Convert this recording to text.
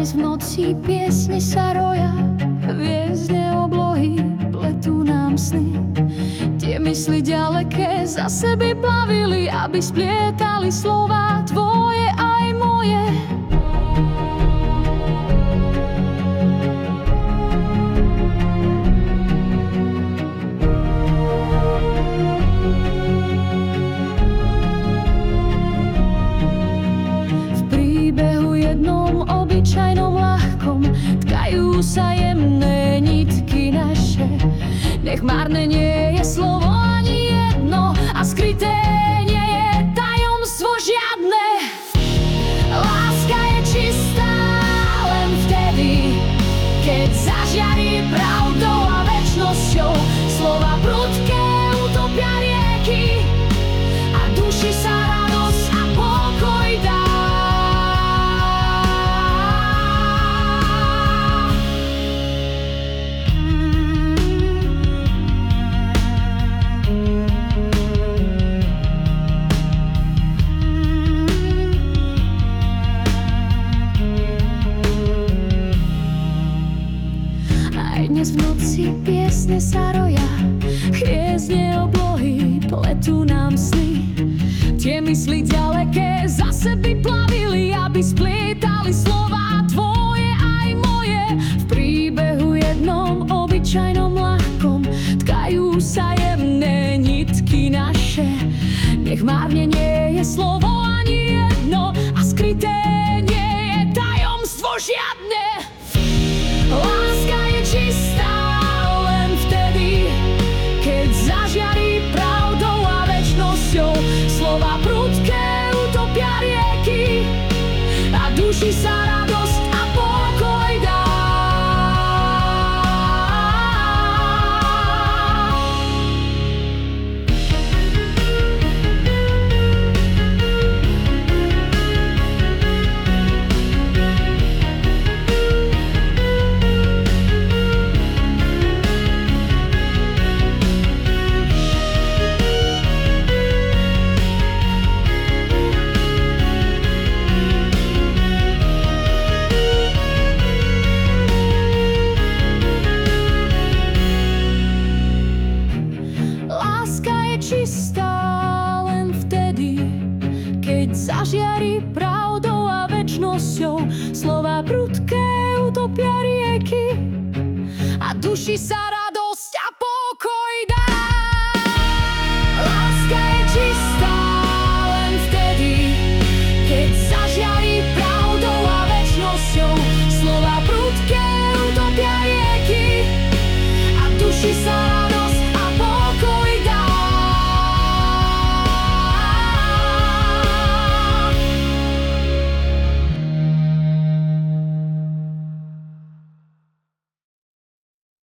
dnes v noci piesne sa roja, hviezdne oblohy pletú nám sny. Tie mysli ďaleké zase by plavili, aby splietali slová tvoje aj moje. V príbehu jednom obyčajnom ľahkom tkajú sa jemné nitky naše. Nech márne nie je slovo ani jedno a skryté nie je tajomstvo žiadne. Láska je čistá len vtedy, keď zažiari pravdou a večnosťou. Slova prudké utopia rieky a duši sa radosť a pokoj dá. Dnes v noci piesne sa roja, hviezdne oblohy pletú nám sny. Tie mysli ďaleké zase by plavili, aby splietali slová tvoje aj moje. V príbehu jednom obyčajnom ľahkom tkajú sa jemné nitky naše. Nech márne nie je slovo ani jedno a skryté nie je tajomstvo žiadne. Láska je čistá len vtedy, keď zažiari pravdou a večnosťou. Slova prudké utopia rieky a duši sa radosť a pokoj dá. Čistá len vtedy, keď zažiari pravdou a večnosťou. Slova prudké utopia rieky a duši sa